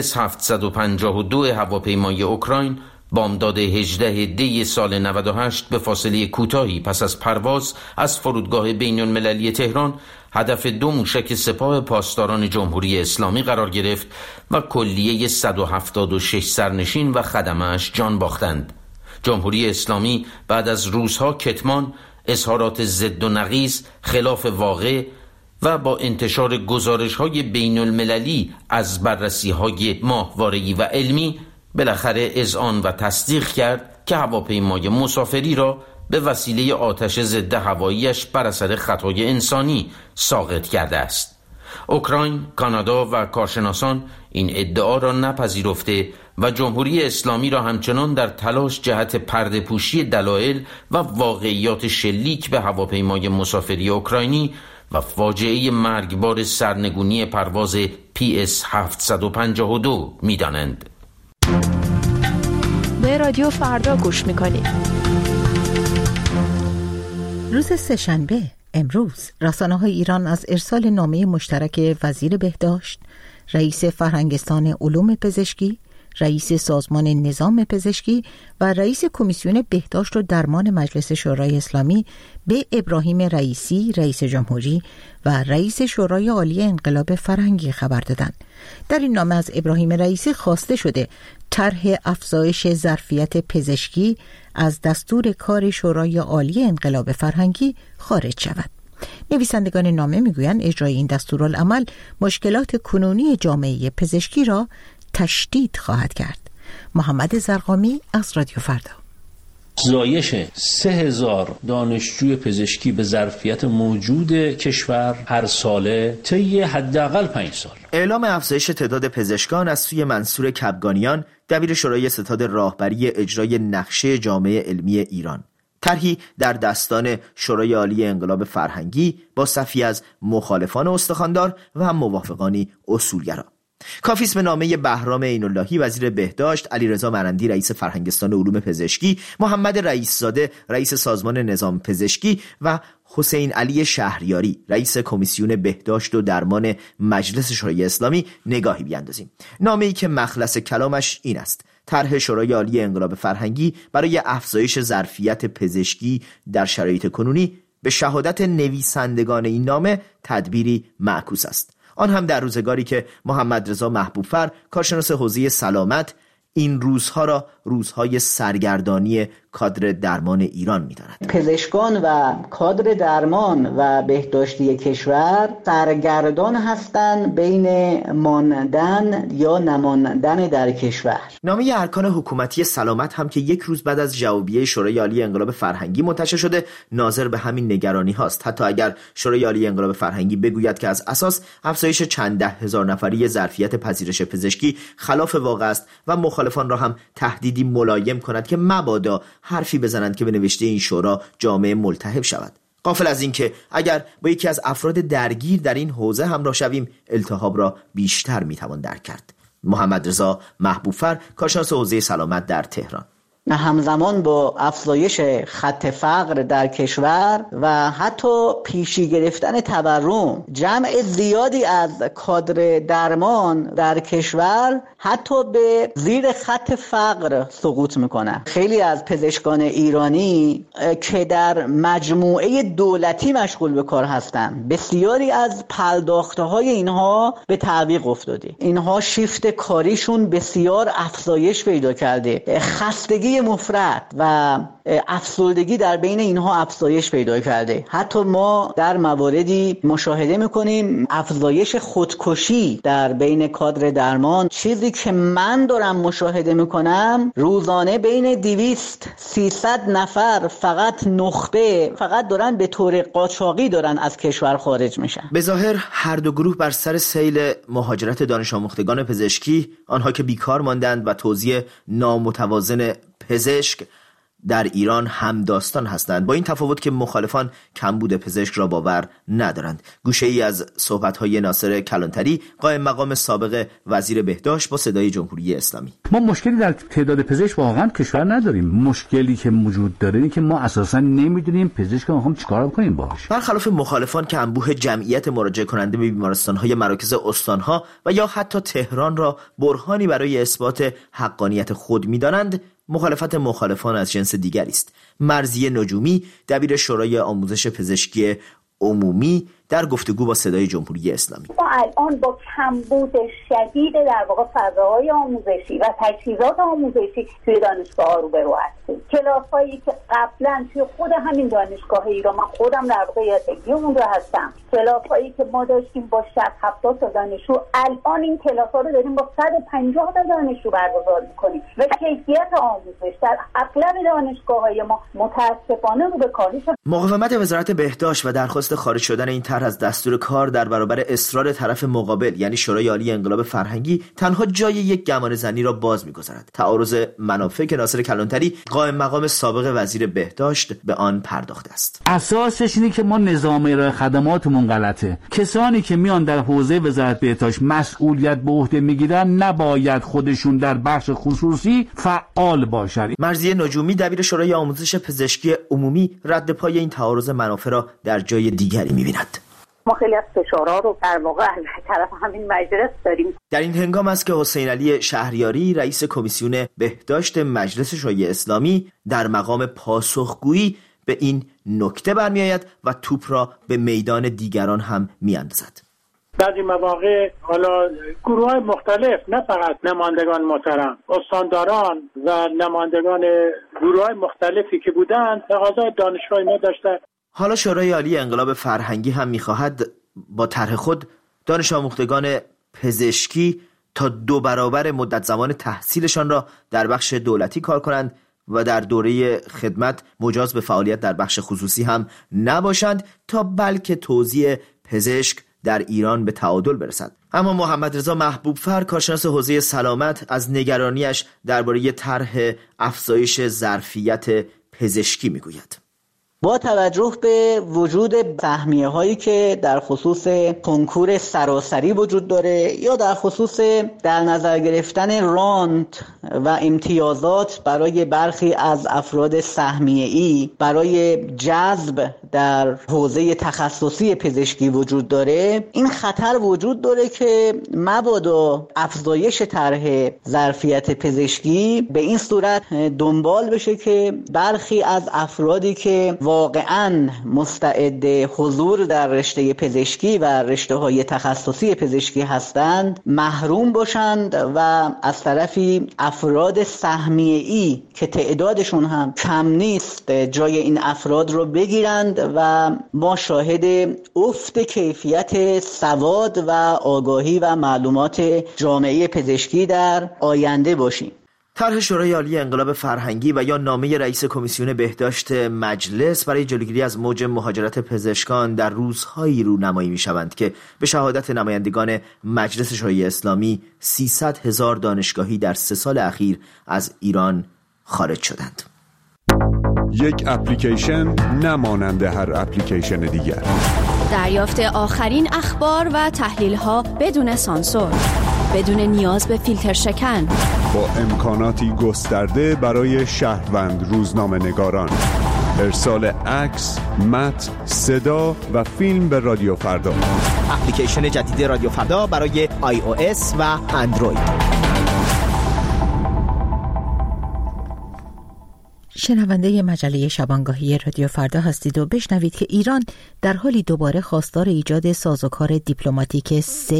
PS-752 هواپیمای اوکراین بامداد 18 دی سال 98 به فاصله کوتاهی پس از پرواز از فرودگاه بین المللی تهران هدف 2 موشک سپاه پاسداران جمهوری اسلامی قرار گرفت و کلیه 176 سرنشین و خدمه‌اش جان باختند. جمهوری اسلامی بعد از روزها کتمان، اظهارات ضد و نقیض خلاف واقع و با انتشار گزارش‌های بین المللی از بررسی‌های ماهواره‌ای و علمی بالاخره اذعان و تصدیق کرد که هواپیمای مسافری را به وسیله آتش ضد هوایی‌اش بر اثر خطای انسانی ساقط کرده است. اوکراین، کانادا و کارشناسان این ادعا را نپذیرفته و جمهوری اسلامی را همچنان در تلاش جهت پرده‌پوشی دلایل و واقعیات شلیک به هواپیمای مسافری اوکراینی و فاجعه مرگبار سرنگونی پرواز PS-752 می‌دانند. به رادیو فردا گوش می‌کنید. روز سه‌شنبه امروز رسانه‌های ایران از ارسال نامه مشترک وزیر بهداشت، رئیس فرهنگستان علوم پزشکی، رئیس سازمان نظام پزشکی و رئیس کمیسیون بهداشت و درمان مجلس شورای اسلامی به ابراهیم رئیسی رئیس جمهوری و رئیس شورای عالی انقلاب فرهنگی خبر دادند. در این نامه از ابراهیم رئیسی خواسته شده طرح افزایش ظرفیت پزشکی از دستور کار شورای عالی انقلاب فرهنگی خارج شود. نویسندگان نامه میگویند اجرای این دستورالعمل مشکلات کنونی جامعه پزشکی را تشدید خواهد کرد. محمد زرقامی از رادیو فردا. زایش 3000 دانشجوی پزشکی به ظرفیت موجود کشور هر ساله طی حداقل 5 سال. اعلام افزایش تعداد پزشکان از سوی منصور کبگانیان، دبیر شورای ستاد راهبری اجرای نقشه جامعه علمی ایران. طرحی در دستان شورای عالی انقلاب فرهنگی با صفی از مخالفان استخواندار و هم موافقانی اصولگرا. کافی است به نامه بهرام عین‌اللهی وزیر بهداشت، علیرضا مرندی رئیس فرهنگستان علوم پزشکی، محمد رئیس‌زاده رئیس سازمان نظام پزشکی و حسین علی شهریاری رئیس کمیسیون بهداشت و درمان مجلس شورای اسلامی نگاهی بیاندازیم. نامه‌ای که مخلص کلامش این است: طرح شورای عالی انقلاب فرهنگی برای افزایش ظرفیت پزشکی در شرایط کنونی به شهادت نویسندگان این نامه تدبیری معکوس است، آن هم در روزگاری که محمد رضا محبوب‌فر کارشناس حوزه سلامت این روزها را روزهای سرگردانی کادر درمان ایران می‌داند. پزشکان و کادر درمان و بهداشتی کشور سرگردان هستند بین ماندن یا نماندن در کشور. نامه ارکان حکومتی سلامت هم که یک روز بعد از جوابیه شورای عالی انقلاب فرهنگی منتشر شده ناظر به همین نگرانی هاست، حتی اگر شورای عالی انقلاب فرهنگی بگوید که از اساس افزایش چند ده هزار نفری ظرفیت پذیرش پزشکی خلاف واقع است و مخالفان را هم تهدیدی ملایم کند که مبادا حرفی بزنند که به نوشته این شورا جامعه ملتهب شود. غافل از این که اگر با یکی از افراد درگیر در این حوزه همراه شویم التهاب را بیشتر میتوان درک کرد. محمد رضا محبوب‌فر کارشناس حوزه سلامت در تهران. همزمان با افزایش خط فقر در کشور و حتی پیشی گرفتن تورم، جمع زیادی از کادر درمان در کشور حتی به زیر خط فقر سقوط میکنن. خیلی از پزشکان ایرانی که در مجموعه دولتی مشغول به کار هستند، بسیاری از پرداخته‌های اینها به تعویق افتاده. اینها شیفت کاریشون بسیار افزایش پیدا کرده. خستگی مفرط و افسردگی در بین اینها افزایش پیدا کرده. حتی ما در مواردی مشاهده میکنیم افزایش خودکشی در بین کادر درمان. چیزی که من دارم مشاهده میکنم، روزانه بین 200-300 نفر فقط نخبه فقط دارن به طور قاچاقی دارن از کشور خارج میشن. به ظاهر هر دو گروه بر سر سیل مهاجرت دانش آموختگان پزشکی، آنها که بیکار ماندند و توزیع نامتوازن پزشک در ایران همداستان هستند، با این تفاوت که مخالفان کمبود پزشک را باور ندارند. گوشه ای از صحبت‌های ناصر کلانتری، قائم مقام سابق وزیر بهداشت، با صدای جمهوری اسلامی. ما مشکلی در تعداد پزشک واقعا کشور نداریم. مشکلی که وجود داره اینه که ما اساسا نمیدونیم پزشک ما چیکار بکنیم باهاش. برخلاف مخالفان که انبوه جمعیت مراجعه کننده به بیمارستان‌های مراکز استان‌ها و یا حتی تهران را برهانی برای اثبات حقانیت خود می‌دانند، مخالفان از جنس دیگری است. مرضیه نجومی، دبیر شورای آموزش پزشکی عمومی، در گفتگو با صدای جمهوری اسلامی: ما الان با کمبود شدید در واقع فضاهای آموزشی و تجهیزات آموزشی توی دانشگاه‌ها روبرو هستیم. کلاس‌هایی که قبلا توی خود همین دانشگاه ایران، من خودم در واقع یادگی اون رو هستم، کلاس‌هایی که ما داشتیم با 60-70 تا دانشجو، الان این کلاس‌ها رو داریم با 150 تا دانشجو برگزار می‌کنیم و کیفیت آموزش در اغلب دانشگاه‌های ما متأسفانه رو به کاهش. مقاومت وزارت بهداشت و درخواست خارج شدن این از دستور کار در برابر اصرار طرف مقابل، یعنی شورای عالی انقلاب فرهنگی، تنها جای یک گمانه‌زنی را باز می‌گذارد: تعارض منافع که ناصر کلانتری، قائم مقام سابق وزیر بهداشت، به آن پرداخته است. اساسش اینه که ما نظام ارائه خدماتمون غلطه. کسانی که میان در حوزه وزارت بهداشت مسئولیت به عهده میگیرن نباید خودشون در بخش خصوصی فعال باشند. مرضیه نجومی، دبیر شورای آموزش پزشکی عمومی، رد پای این تعارض منافع را در جای دیگری می‌بیند. ما خیلی از فشارها رو در واقع از طرف همین مجلس داریم. در این هنگام است که حسین علی شهریاری، رئیس کمیسیون بهداشت مجلس شورای اسلامی، در مقام پاسخگویی به این نکته برمیآید و توپ را به میدان دیگران هم میاندازد. بعضی مواقع حالا گروه‌های مختلف، نه فقط نمایندگان محترم، استانداران و نمایندگان گروه‌های مختلفی که بودند، تقاضای دانشگاه ما داشتند. حالا شورای عالی انقلاب فرهنگی هم می‌خواهد با طرح خود دانش آموختگان پزشکی تا 2 برابر مدت زمان تحصیلشان را در بخش دولتی کار کنند و در دوره خدمت مجاز به فعالیت در بخش خصوصی هم نباشند، تا بلکه توزیع پزشک در ایران به تعادل برسد. اما محمد رضا محبوب‌فر، کارشناس حوزه سلامت، از نگرانیش درباره طرح افزایش ظرفیت پزشکی میگوید: با توجه به وجود سهمیه هایی که در خصوص کنکور سراسری وجود داره یا در خصوص در نظر گرفتن رانت و امتیازات برای برخی از افراد سهمیه‌ای برای جذب در حوزه تخصصی پزشکی وجود داره، این خطر وجود داره که مبادا افزایش طرح ظرفیت پزشکی به این صورت دنبال بشه که برخی از افرادی که واقعاً مستعد حضور در رشته پزشکی و رشته‌های تخصصی پزشکی هستند محروم باشند و از طرفی افراد سهمیه‌ای که تعدادشون هم کم نیست جای این افراد رو بگیرند و ما شاهد افت کیفیت سواد و آگاهی و معلومات جامعه پزشکی در آینده باشیم. طرح شورای عالی انقلاب فرهنگی و یا نامه رئیس کمیسیون بهداشت مجلس برای جلوگیری از موج مهاجرت پزشکان در روزهایی رونمایی می‌شوند که به شهادت نمایندگان مجلس شورای اسلامی 300,000 دانشگاهی در 3 سال اخیر از ایران خارج شدند. یک اپلیکیشن نمانند هر اپلیکیشن دیگر. دریافت آخرین اخبار و تحلیل‌ها بدون سانسور. بدون نیاز به فیلتر شکن، با امکاناتی گسترده برای شهروند روزنامه‌نگاران. ارسال عکس، متن، صدا و فیلم به رادیو فردا. اپلیکیشن جدید رادیو فردا برای iOS و اندروید. شنونده مجله شبانگاهی رادیو فردا هستید و بشنوید که ایران در حالی دوباره خواستار ایجاد سازوکار دیپلماتیک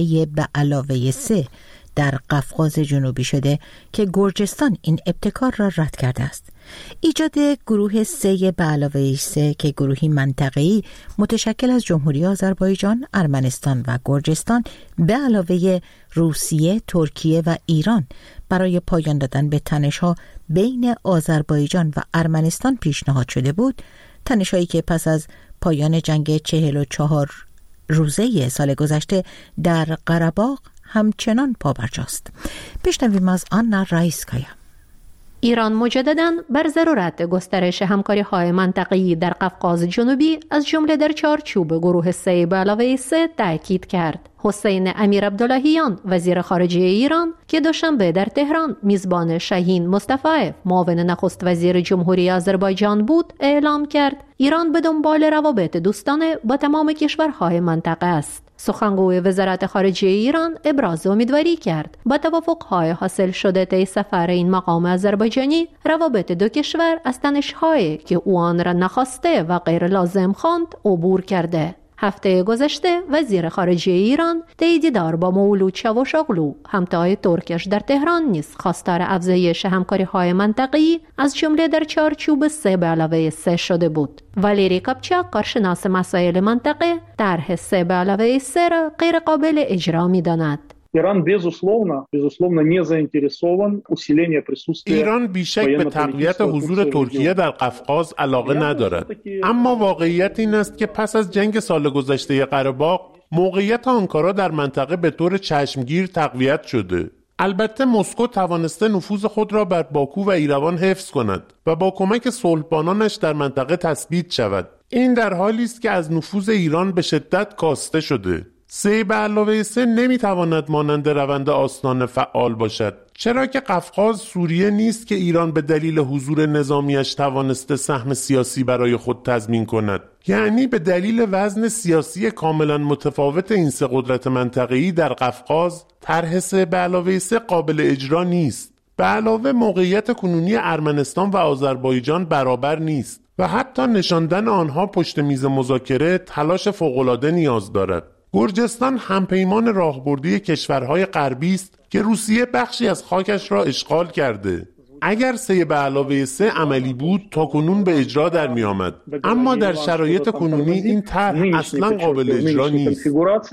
3+3 در قفقاز جنوبی شده که گرجستان این ابتکار را رد کرده است. ایجاد گروه 3+3 که گروهی منطقه‌ای متشکل از جمهوری آذربایجان، ارمنستان و گرجستان به علاوه روسیه، ترکیه و ایران برای پایان دادن به تنش‌ها بین آذربایجان و ارمنستان پیشنهاد شده بود، تنش‌هایی که پس از پایان جنگ 44 روزه سال گذشته در قره‌باغ همچنان پابرجاست. بشنویم از آنا رایسکایا. ایران مجدداً بر ضرورت گسترش همکاری‌های منطقه‌ای در قفقاز جنوبی از جمله در چارچوب گروه 3+3 تاکید کرد. حسین امیر عبداللهیان وزیر خارجه ایران که دوشنبه در تهران میزبان شاهین مصطفی معاون نخست وزیر جمهوری آذربایجان بود، اعلام کرد ایران به دنبال روابط دوستانه با تمام کشورهای منطقه است. سخنگوی وزارت خارجه ایران ابراز امیدواری کرد با توافق‌های حاصل شده طی سفر این مقام آذربایجانی روابط دو کشور از تنش‌هایی که او آن را نخواسته و غیر لازم خواند عبور کرده. هفته گذشته وزیر خارجه ایران طی دیدار با مولود چاوشاغلو همتای ترکش در تهران نیز خواستار افزایش همکاری‌های منطقه‌ای از جمله در چارچوب 3+3 شده بود. والری کاپچاک، کارشناس مسائل منطقه، طرح 3+3 را غیر قابل اجرا می‌داند. ایران не заинтересован усиление присутствия. ایران بیشک به تقویت حضور ترکیه در قفقاز علاقه ندارد، اما واقعیت این است که پس از جنگ سال گذشته قره‌باغ موقعیت آنکارا در منطقه به طور چشمگیر تقویت شده. البته مسکو توانسته نفوذ خود را بر باکو و ایروان حفظ کند و با کمک صلحبانانش در منطقه تثبیت شود. این در حالی است که از نفوذ ایران به شدت کاسته شده. 3+3 نمیتواند مانند روند آستان فعال باشد، چرا که قفقاز سوریه نیست که ایران به دلیل حضور نظامیش توانسته سهم سیاسی برای خود تضمین کند. یعنی به دلیل وزن سیاسی کاملا متفاوت این سه قدرت منطقه‌ای در قفقاز، طرح 3+3 قابل اجرا نیست. به علاوه موقعیت کنونی ارمنستان و آذربایجان برابر نیست و حتی نشاندن آنها پشت میز مذاکره تلاش فوق‌العاده نیاز دارد. گرجستان همپیمان راهبردی کشورهای غربی است که روسیه بخشی از خاکش را اشغال کرده. اگر 3+3 عملی بود تا کنون به اجرا در می آمد، اما در شرایط کنونی این طرح اصلا قابل اجرا نیست.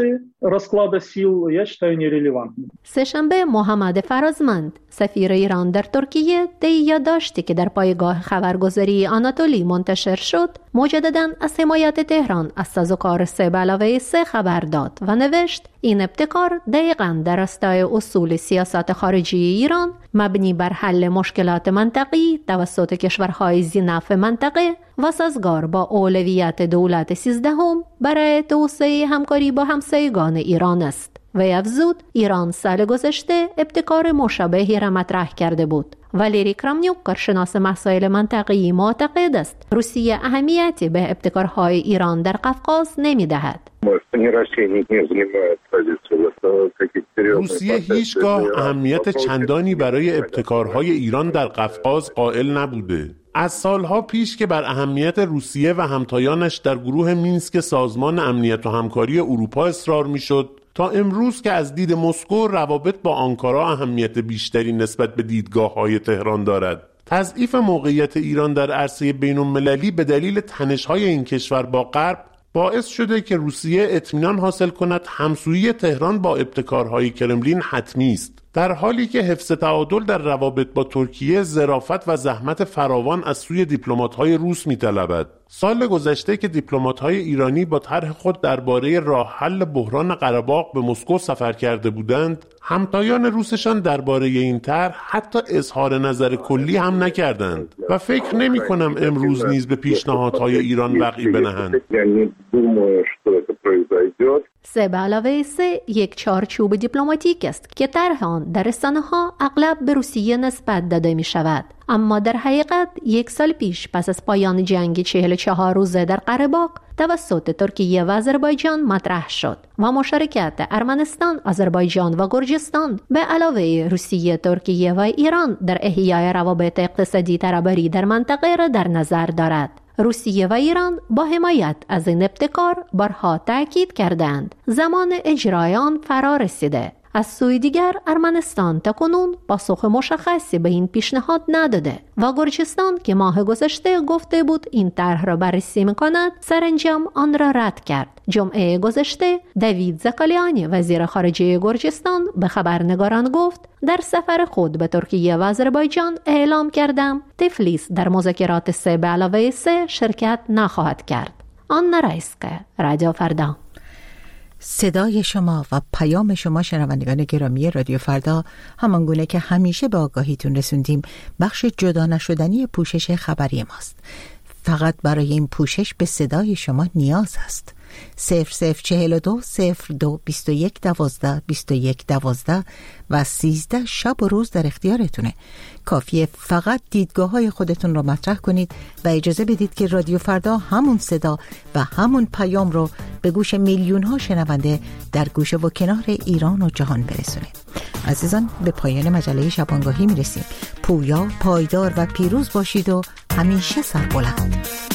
سه‌شنبه محمد فرازمند سفیر ایران در ترکیه طی یادداشتی که در پایگاه خبرگزاری آناتولی منتشر شد مجدداً از حمایت تهران از سازوکار 3+3 خبر داد و نوشت این ابتکار دقیقاً در راستای اصول سیاست خارجی ایران مبنی بر حل مشکلات منطقی توسط کشورهای ذی‌نفع منطقه و سازگار با اولویت دولت 13 برای توسعه همکاری با همسایگان ایران است. و افزود ایران سال گذشته ابتکار مشابهی را مطرح کرده بود. والری کرامنیوک، کارشناس مسائل منطقه‌ای، معتقد است روسیه اهمیتی به ابتکارهای ایران در قفقاز نمی‌دهد. روسیه هیچگاه اهمیت چندانی برای ابتکارهای ایران در قفقاز قائل نبوده. از سالها پیش که بر اهمیت روسیه و همتایانش در گروه مینسک سازمان امنیت و همکاری اروپا اصرار می‌شد، تا امروز که از دید مسکو روابط با آنکارا اهمیت بیشتری نسبت به دیدگاه‌های تهران دارد. تضعیف موقعیت ایران در عرصه بین‌المللی به دلیل تنش‌های این کشور با غرب باعث شده که روسیه اطمینان حاصل کند همسویی تهران با ابتکارهای کرملین حتمی است، در حالی که حفظ تعادل در روابط با ترکیه ظرافت و زحمت فراوان از سوی دیپلمات‌های روس می‌طلبد. سال گذشته که دیپلمات‌های ایرانی با طرح خود درباره راه حل بحران قره‌باغ به مسکو سفر کرده بودند، همتایان روسشان درباره این طرح حتی اظهار نظر کلی هم نکردند و فکر نمی کنم امروز نیز به پیشنهادهای ایران وقعی بنهند. 3+3 یک چارچوب دیپلماتیک است که طرح آن در رسانه‌ها اغلب به روسیه نسبت داده می شود، اما در حقیقت 1 سال پیش پس از پایان جنگ 44 روزه در قره باغ توسط ترکیه و آذربایجان مطرح شد و مشارکت ارمنستان، آذربایجان و گرجستان به علاوه روسیه، ترکیه و ایران در احیای روابط اقتصادی ترابری در منطقه را در نظر دارد. روسیه و ایران با حمایت از این ابتکار بارها تأکید کردند زمان اجرای آن فرا رسیده. از سوی دیگر ارمنستان تاکنون پاسخ مشخصی به این پیشنهاد نداده و گرجستان که ماه گذشته گفته بود این طرح را بررسی می‌کند سرانجام آن را رد کرد. جمعه گذشته دیوید زاکالیانی وزیر خارجه گرجستان به خبرنگاران گفت در سفر خود به ترکیه و آذربایجان اعلام کردم تفلیس در مذاکرات 3+3 شرکت نخواهد کرد. آن رایسکه، رادیو فردا. صدای شما و پیام شما شنوندگان گرامی رادیو فردا، همانگونه که همیشه به آگاهیتون رسوندیم، بخش جدا نشدنی پوشش خبری ماست. فقط برای این پوشش به صدای شما نیاز است. 0042 02 21 12 21 12 و 13 شب و روز در اختیارتونه. کافیه فقط دیدگاه‌های خودتون رو مطرح کنید و اجازه بدید که رادیو فردا همون صدا و همون پیام رو به گوش میلیون‌ها شنونده در گوشه و کنار ایران و جهان برسونه. عزیزان، به پایان مجله شبانگاهی میرسیم. پویا، پایدار و پیروز باشید و همیشه سربلند.